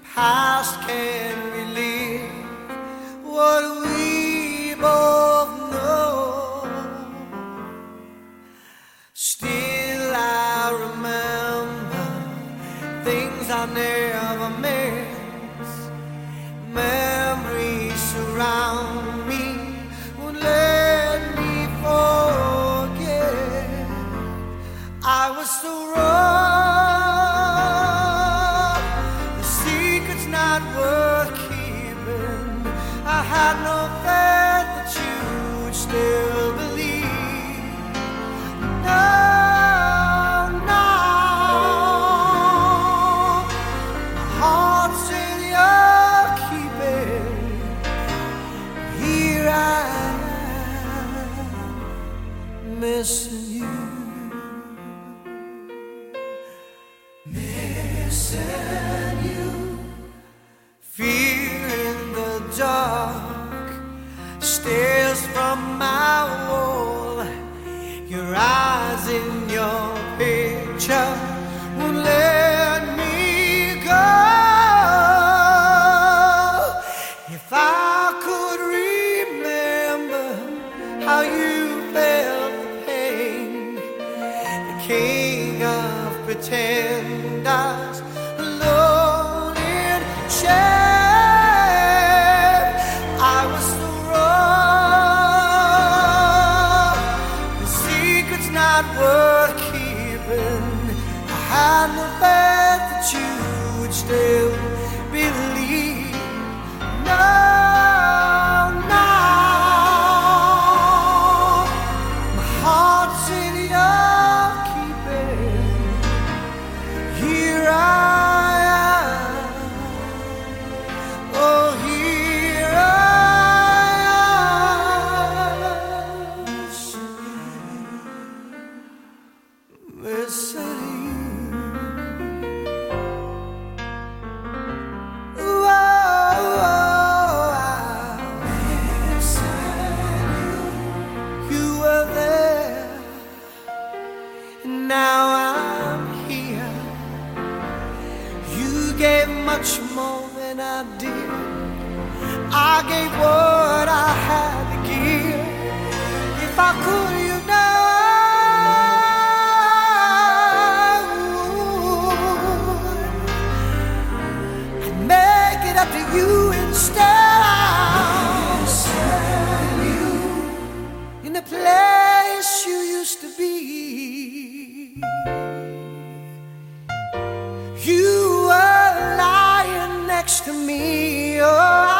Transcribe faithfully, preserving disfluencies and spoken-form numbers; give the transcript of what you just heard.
past can relive what we both know. Still I remember things I never miss. Memories surround me, won't let me forget. I was so wrong. The secret's not worth keeping. I had no faith that you would still believe. No, no, my heart's in your keeping. Here I am, missing you. Missing you. Fear in the dark stares from my wall. Your eyes in your picture won't let me go. If I could remember how you felt the pain, the king of pretenders, alone in shame. I was so wrong. The secret's not worth keeping. I had no faith that you would still believe. No, no, my heart's in your keeping. Here I am, oh here I am, missing you. Oh, oh, I'm missing you. You were there, and now I'm here. You gave much more than I did. I gave what I had to give. If I could, you know, I'd make it up to you instead. I'm sending you in the place you used to be. You were lying next to me, oh